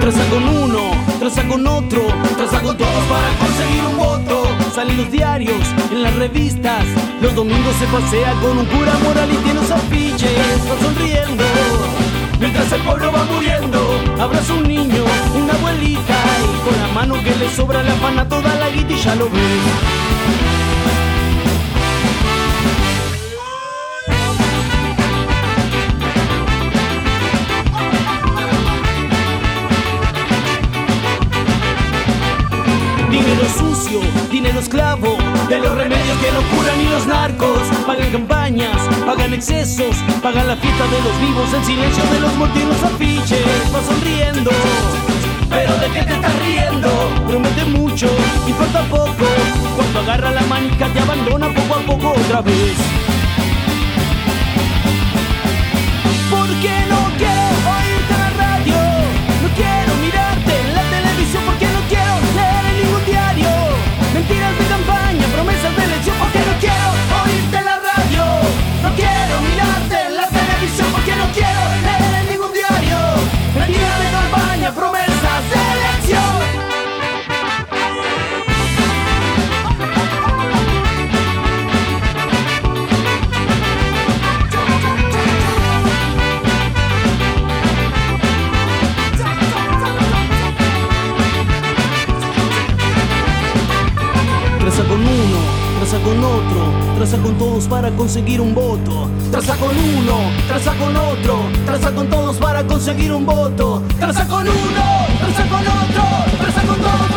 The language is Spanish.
Traza con uno, traza con otro, traza con todos para conseguir un voto. Salen los diarios, en las revistas, los domingos se pasea con un cura moral y tiene los afiches, va sonriendo. Mientras el pueblo va muriendo, abraza un niño, una abuelita, y con la mano que le sobra le afana toda la guita y ya lo ves. Dinero sucio, dinero esclavo, de los remedios que no curan ni los narcos. Pagan campañas, pagan excesos, pagan la fiesta de los vivos, el silencio de los muertos y los afiches. Va sonriendo, pero ¿de qué te estás riendo? Promete mucho, importa poco, cuando agarra la manica te abandona poco a poco otra vez. Porque no quiero oírte en la radio, no quiero mirarte en la televisión, porque no quiero leer en ningún diario mentiras de campaña, promesas de elección, porque no quiero oírte en la radio, no quiero mirarte en la televisión, porque no quiero leer en ningún diario mentiras de campaña, promesas de elección. Traza con uno, traza con otro, traza con todos para conseguir un voto. Traza con uno, traza con otro, traza con todos para conseguir un voto. Traza con uno, traza con otro, traza con todos.